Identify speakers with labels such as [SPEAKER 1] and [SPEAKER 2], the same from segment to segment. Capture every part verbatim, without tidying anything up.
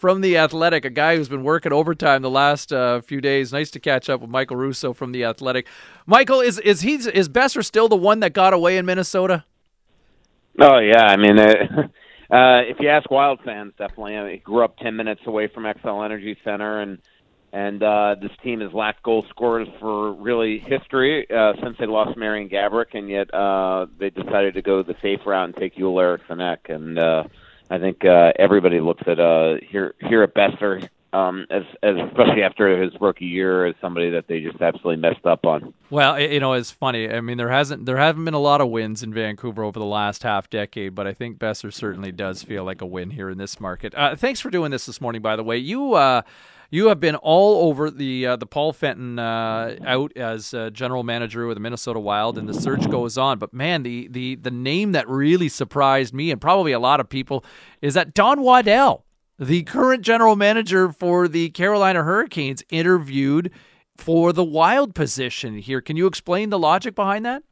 [SPEAKER 1] from The Athletic, a guy who's been working overtime the last uh, few days. Nice to catch up with Michael Russo from The Athletic. Michael, is is he is Boeser still the one that got away in Minnesota?
[SPEAKER 2] Oh, yeah. I mean, uh, uh, if you ask Wild fans, definitely. I mean, he grew up ten minutes away from Xcel Energy Center, and And uh, this team has lacked goal scorers for really history uh, since they lost Marian Gaborik, and yet uh, they decided to go the safe route and take Joel Eriksson Ek. And uh, I think uh, everybody looks at uh, here here at Boeser, um, as, as especially after his rookie year, as somebody that they just absolutely messed up on.
[SPEAKER 1] Well, you know, it's funny. I mean, there hasn't there haven't been a lot of wins in Vancouver over the last half decade, but I think Boeser certainly does feel like a win here in this market. Uh, thanks for doing this this morning, by the way. You. Uh, You have been all over the uh, the Paul Fenton uh, out as uh, general manager with the Minnesota Wild, and the search goes on. But man, the, the the name that really surprised me and probably a lot of people is that Don Waddell, the current general manager for the Carolina Hurricanes, interviewed for the Wild position here. Can you explain the logic behind that?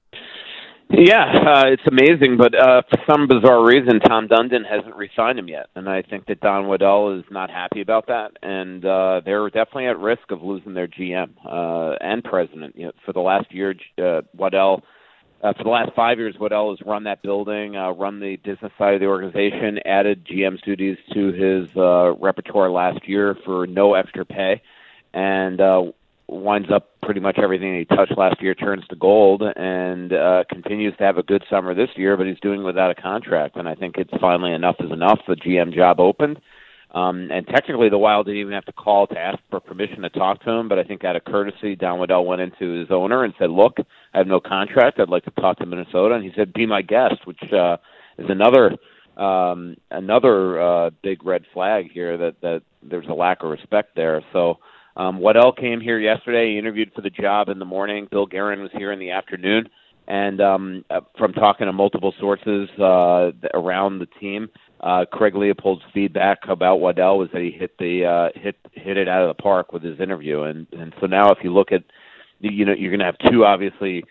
[SPEAKER 2] Yeah, uh, it's amazing, but uh, for some bizarre reason, Tom Dundon hasn't re-signed him yet, and I think that Don Waddell is not happy about that, and uh, they're definitely at risk of losing their G M uh, and president. You know, for the last year, uh, Waddell, uh, for the last five years, Waddell has run that building, uh, run the business side of the organization, added G M's duties to his uh, repertoire last year for no extra pay, and uh, winds up pretty much everything he touched last year turns to gold, and uh, continues to have a good summer this year, but he's doing without a contract. And I think it's finally enough is enough. The G M job opened. Um, and technically the Wild didn't even have to call to ask for permission to talk to him, but I think out of courtesy, Don Waddell went into his owner and said, look, I have no contract. I'd like to talk to Minnesota. And he said, be my guest, which uh, is another um, another uh, big red flag here that, that there's a lack of respect there. So Um, Waddell came here yesterday. He interviewed for the job in the morning. Bill Guerin was here in the afternoon. And um, uh, from talking to multiple sources uh, around the team, uh, Craig Leopold's feedback about Waddell was that he hit the uh, hit hit it out of the park with his interview. And and so now, if you look at, you know, you're going to have two obviously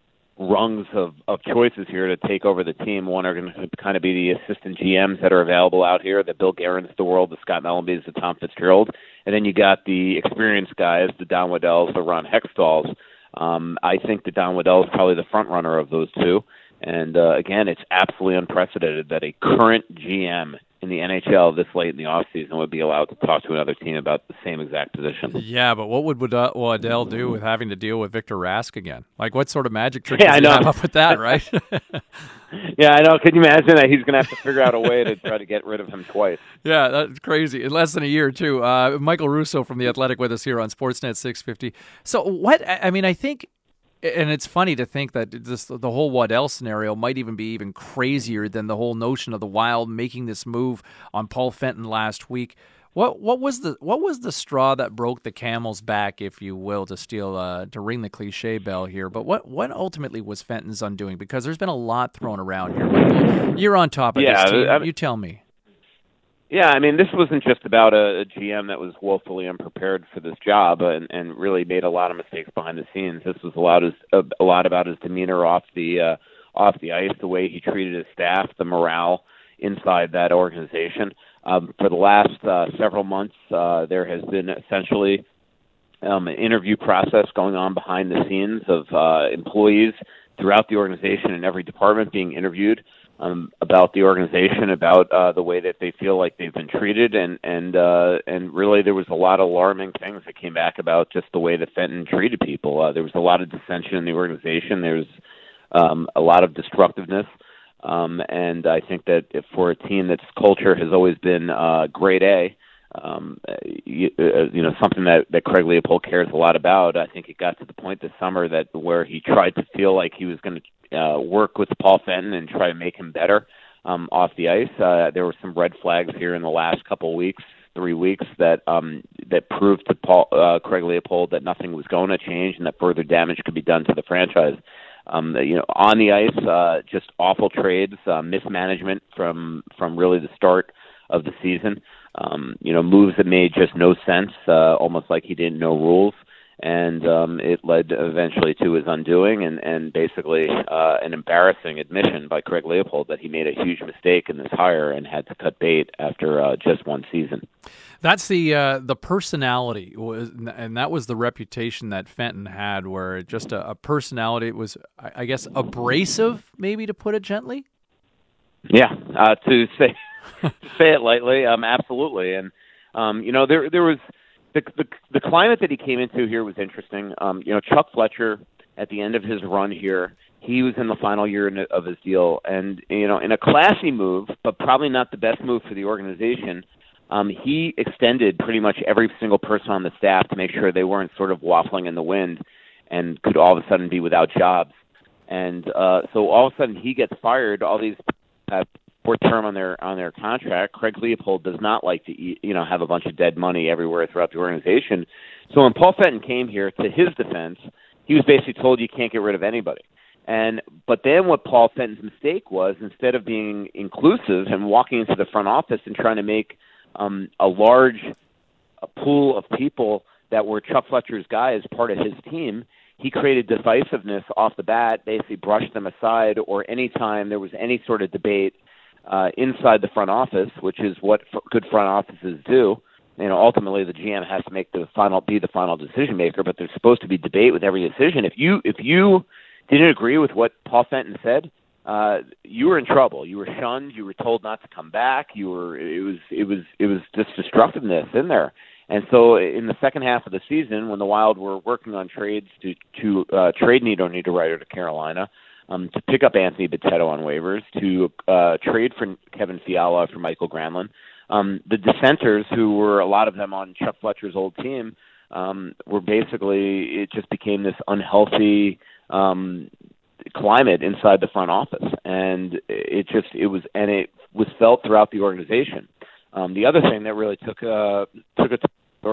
[SPEAKER 2] rungs of, of choices here to take over the team. One are going to kind of be the assistant G Ms that are available out here, the Bill Guerin's of the world, the Scott Mellanby's, the Tom Fitzgerald. And then you got the experienced guys, the Don Waddells, the Ron Hextalls. Um, I think that Don Waddell is probably the front runner of those two. And uh, again, it's absolutely unprecedented that a current G M in the N H L this late in the offseason would be allowed to talk to another team about the same exact position.
[SPEAKER 1] Yeah, but what would Waddell do with having to deal with Victor Rask again? Like, what sort of magic trick
[SPEAKER 2] yeah,
[SPEAKER 1] does he have up with that, right?
[SPEAKER 2] Yeah, I know. Can you imagine that he's going to have to figure out a way to try to get rid of him twice?
[SPEAKER 1] Yeah, that's crazy. In less than a year, too. Uh, Michael Russo from The Athletic with us here on Sportsnet six fifty. So what, I mean, I think, and it's funny to think that this, the whole Waddell scenario might even be even crazier than the whole notion of the Wild making this move on Paul Fenton last week. What what was the what was the straw that broke the camel's back, if you will, to steal uh, to ring the cliche bell here? But what, what ultimately was Fenton's undoing? Because there's been a lot thrown around here, Michael. You're on top of
[SPEAKER 2] yeah,
[SPEAKER 1] this team.
[SPEAKER 2] I mean,
[SPEAKER 1] you tell me.
[SPEAKER 2] Yeah, I mean, this wasn't just about a, a G M that was woefully unprepared for this job and, and really made a lot of mistakes behind the scenes. This was a lot, his, a, a lot about his demeanor off the uh, off the ice, the way he treated his staff, the morale inside that organization. Um, for the last uh, several months, uh, there has been essentially um, an interview process going on behind the scenes of uh, employees throughout the organization in every department being interviewed um, about the organization, about uh, the way that they feel like they've been treated, and and uh, and really there was a lot of alarming things that came back about just the way that Fenton treated people. Uh, there was a lot of dissension in the organization. There was um, a lot of destructiveness. Um, and I think that if for a team that's culture has always been uh, grade A, um, you, uh, you know, something that, that Craig Leopold cares a lot about, I think it got to the point this summer that where he tried to feel like he was going to uh, work with Paul Fenton and try to make him better um, off the ice. Uh, there were some red flags here in the last couple of weeks, three weeks, that um, that proved to Paul, uh, Craig Leopold that nothing was going to change and that further damage could be done to the franchise. Um, you know, on the ice, uh, just awful trades, uh, mismanagement from from really the start of the season. Um, you know, moves that made just no sense, uh, almost like he didn't know rules. and um, it led eventually to his undoing and, and basically uh, an embarrassing admission by Craig Leopold that he made a huge mistake in this hire and had to cut bait after uh, just one season.
[SPEAKER 1] That's the uh, the personality, was, and that was the reputation that Fenton had, where just a, a personality was, I guess, abrasive, maybe to put it gently.
[SPEAKER 2] Yeah, uh, to say to say it lightly, um, absolutely. And um, you know, there there was the, the the climate that he came into here was interesting. Um, you know, Chuck Fletcher at the end of his run here, he was in the final year of his deal, and you know, in a classy move, but probably not the best move for the organization. Um, he extended pretty much every single person on the staff to make sure they weren't sort of waffling in the wind and could all of a sudden be without jobs. And uh, so all of a sudden he gets fired. All these have short term on their on their contract. Craig Leopold does not like to eat, you know, have a bunch of dead money everywhere throughout the organization. So when Paul Fenton came here, to his defense, he was basically told you can't get rid of anybody. And but then what Paul Fenton's mistake was, instead of being inclusive and walking into the front office and trying to make Um, a large a pool of people that were Chuck Fletcher's guys, part of his team, he created divisiveness off the bat, basically brushed them aside, or anytime there was any sort of debate uh, inside the front office, which is what f- good front offices do. You know, ultimately the G M has to make the final, be the final decision maker, but there's supposed to be debate with every decision. If you if you didn't agree with what Paul Fenton said, Uh, you were in trouble. You were shunned. You were told not to come back. You were. It was. It was. It was just destructiveness in there. And so, in the second half of the season, when the Wild were working on trades to to uh, trade Nito Niederreiter to Carolina, um, to pick up Anthony Bitetto on waivers, to uh, trade for Kevin Fiala for Michael Granlund, um, the dissenters, who were a lot of them on Chuck Fletcher's old team, um, were basically. It just became this unhealthy Um, climate inside the front office, and it just it was and it was felt throughout the organization. Um, the other thing that really took uh, took a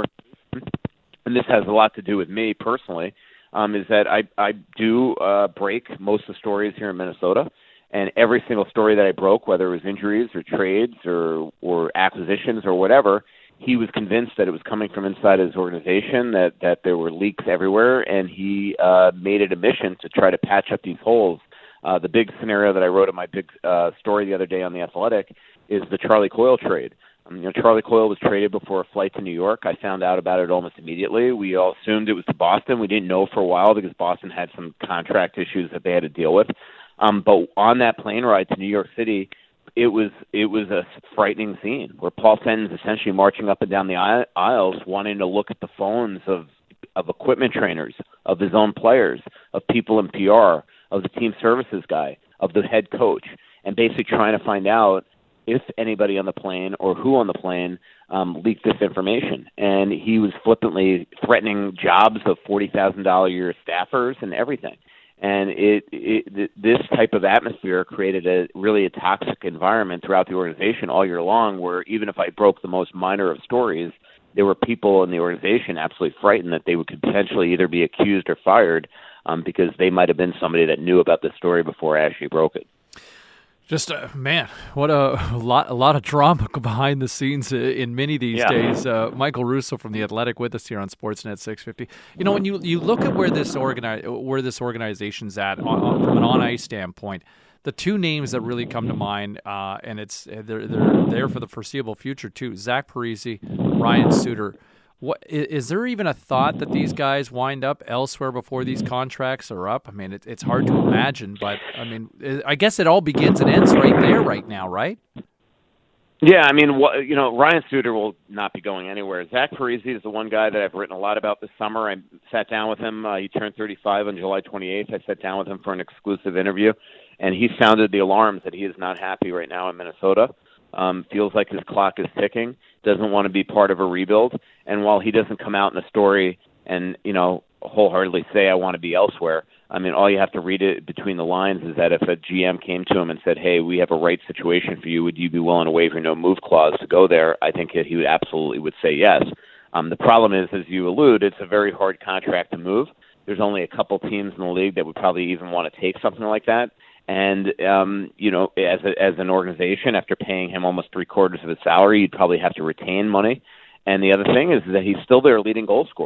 [SPEAKER 2] and this has a lot to do with me personally, um, is that I I do uh, break most of the stories here in Minnesota, and every single story that I broke, whether it was injuries or trades or or acquisitions or whatever, he was convinced that it was coming from inside his organization, that, that there were leaks everywhere, and he uh, made it a mission to try to patch up these holes. Uh, the big scenario that I wrote in my big uh, story the other day on The Athletic is the Charlie Coyle trade. Um, you know, Charlie Coyle was traded before a flight to New York. I found out about it almost immediately. We all assumed it was to Boston. We didn't know for a while because Boston had some contract issues that they had to deal with. Um, but on that plane ride to New York City, It was it was a frightening scene where Paul Fenton's essentially marching up and down the aisles, wanting to look at the phones of of equipment trainers, of his own players, of people in P R, of the team services guy, of the head coach, and basically trying to find out if anybody on the plane or who on the plane um, leaked this information. And he was flippantly threatening jobs of forty thousand dollars a year staffers and everything. And it, it this type of atmosphere created a really a toxic environment throughout the organization all year long, where even if I broke the most minor of stories, there were people in the organization absolutely frightened that they would could potentially either be accused or fired um, because they might have been somebody that knew about the story before I actually broke it.
[SPEAKER 1] Just uh, man, what a lot! A lot of drama behind the scenes in many these
[SPEAKER 2] yeah.
[SPEAKER 1] days. Uh, Michael Russo from The Athletic with us here on Sportsnet six fifty. You know, when you, you look at where this organi- where this organization's at on, on, from an on ice standpoint, the two names that really come to mind, uh, and it's they're they're there for the foreseeable future too. Zach Parise, Ryan Suter. What is there even a thought that these guys wind up elsewhere before these contracts are up? I mean, it, it's hard to imagine, but I mean, I guess it all begins and ends right there, right now, right?
[SPEAKER 2] Yeah, I mean, you know, Ryan Suter will not be going anywhere. Zach Parise is the one guy that I've written a lot about this summer. I sat down with him. Uh, he turned thirty-five on July twenty-eighth. I sat down with him for an exclusive interview, and he sounded the alarms that he is not happy right now in Minnesota. Um, feels like his clock is ticking, doesn't want to be part of a rebuild. And while he doesn't come out in the story and, you know, wholeheartedly say, I want to be elsewhere, I mean, all you have to read it between the lines is that if a G M came to him and said, hey, we have a right situation for you, would you be willing to waive your no-move clause to go there? I think that he would absolutely would say yes. Um, the problem is, as you allude, it's a very hard contract to move. There's only a couple teams in the league that would probably even want to take something like that. And, um, you know, as a, as an organization, after paying him almost three quarters of his salary, you'd probably have to retain money. And the other thing is that he's still their leading goal scorer.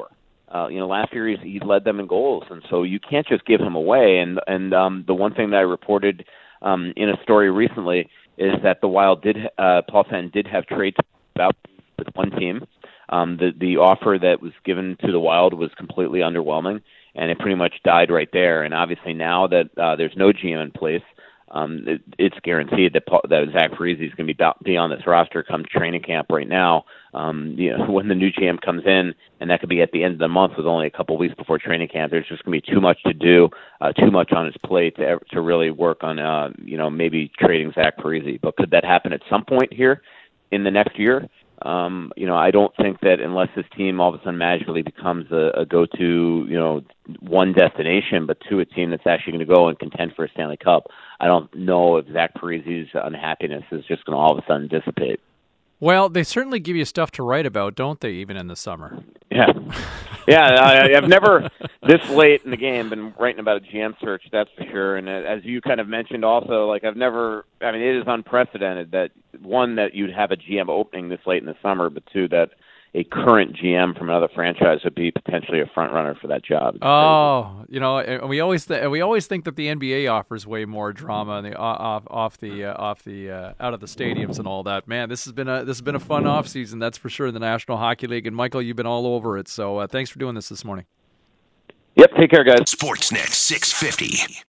[SPEAKER 2] Uh, you know, last year he's, he led them in goals, and so you can't just give him away. And and um, the one thing that I reported um, in a story recently is that the Wild did, uh, Paul Fenn did have trades about with one team. Um, the the offer that was given to the Wild was completely underwhelming, and it pretty much died right there. And obviously now that uh, there's no G M in place, um, it, it's guaranteed that Paul, that Zach Parise is going to be be on this roster come training camp right now. Um, you know, when the new G M comes in, and that could be at the end of the month with only a couple of weeks before training camp, there's just going to be too much to do, uh, too much on his plate to ever, to really work on, uh, you know, maybe trading Zach Parise. But could that happen at some point here in the next year? Um, you know, I don't think that unless this team all of a sudden magically becomes a, a go-to, you know, one destination, but two, a team that's actually going to go and contend for a Stanley Cup, I don't know if Zach Parise's unhappiness is just going to all of a sudden dissipate.
[SPEAKER 1] Well, they certainly give you stuff to write about, don't they, even in the summer?
[SPEAKER 2] Yeah. Yeah, I, I've never, this late in the game, been writing about a G M search, that's for sure. And as you kind of mentioned also, like I've never, I mean, it is unprecedented that, one, that you'd have a G M opening this late in the summer, but two, that a current G M from another franchise would be potentially a front runner for that job. It's
[SPEAKER 1] oh, crazy. You know, and we always th- we always think that the N B A offers way more drama and the off off the uh, off the uh, out of the stadiums and all that. Man, this has been a this has been a fun off season, that's for sure, in the National Hockey League. And Michael, you've been all over it. So uh, thanks for doing this this morning.
[SPEAKER 2] Yep, take care, guys.
[SPEAKER 3] Sportsnet six fifty.